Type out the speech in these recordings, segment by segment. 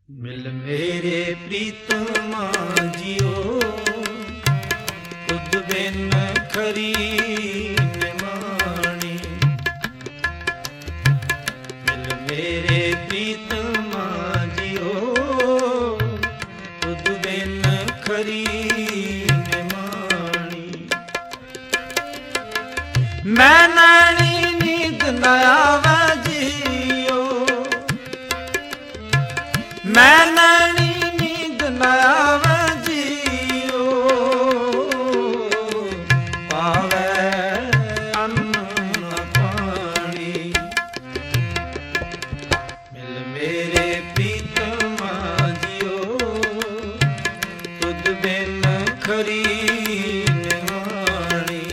मिल मेरे प्रीतमा जियो, तुद बिन खरी निमाणी। मिल मेरे प्रीतमा जियो, तुद बिन खरी निमाणी। मैं नैनी नींद न आवे जियो, मैं नैनी नींद न आवे जियो, पावे अन्न न पानी। मिल मेरे प्रीतमा जियो, तुद बिन खरी निमाणी।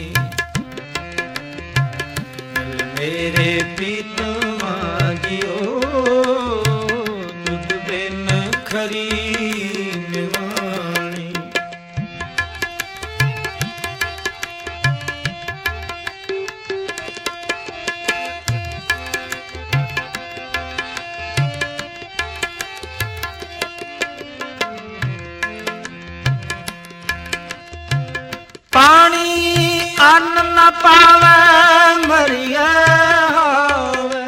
मिल मेरे प्रीतमा जियो, खरी निमाणी। पानी अन्न न पावे मरिया होवे,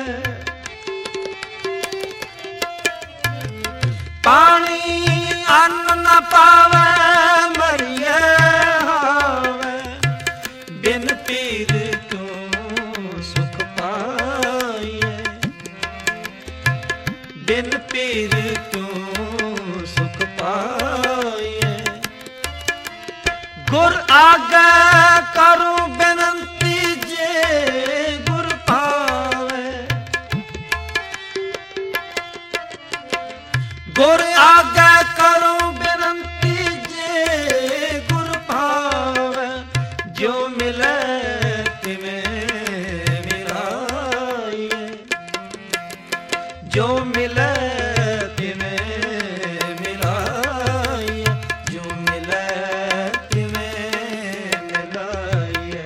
पानी अन्न न पावे मरिए होवे। बिन पीर तू सुख पाइए, बिन पीर तू सुख पाइए। गुर आगे करूं बिनती जे गुर पावे, गुर आगे करूं बिनती जे गुर पावे। जो मिले तिवें मिलाइए, जो मिले तिवें मिलाइए, जो मिले तिवें मिलाइए।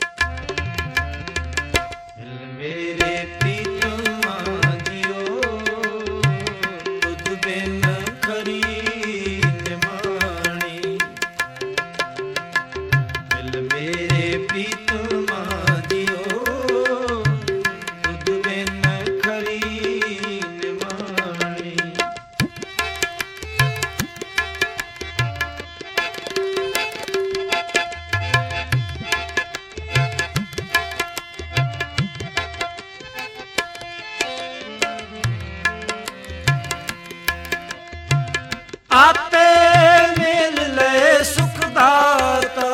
मिल मेरे प्रीतमा जियो, तुद बिन खरी निमाणी। मिल मेरे प्रीतमा जियो, तुद बिन खरी निमाणी। आपे मिल ले सुखदाता,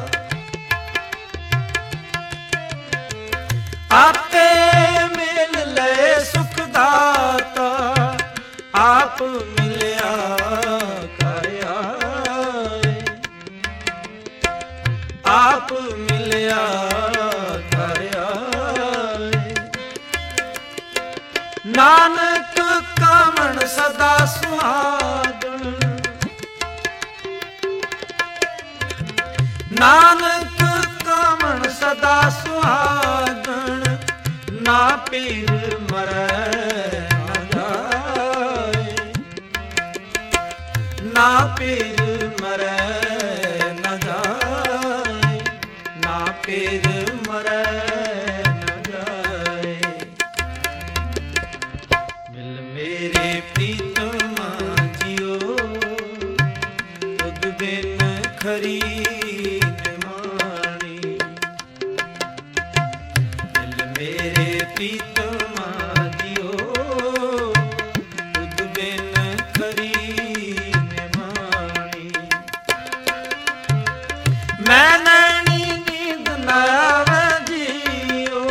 आपे मिल ले सुखदाता। आप मिलया कर आए, आप मिलया कर आए। नानक कामण सदा सुहागण, नानक कामण सदा सुहागण। ना पीर मरै न जाए, ना पीर मरै न जाए, ना पीर मरै न जाए। मिल मेरे प्रीतमा जियो, तुद बिन खरी निमाणी। मिल मेरे प्रीतमा जियो, तुद बिन खरी निमाणी। मैं नैनी नींद न आवे जियो,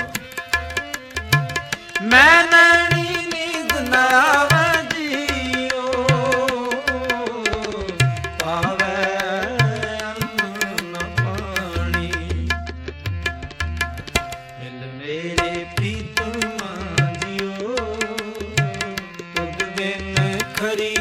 मैं नैनी नींद न आवे जियो, पावे अन्न न पानी। मिल मेरे प्रीतमा जियो, तुद बिन खरी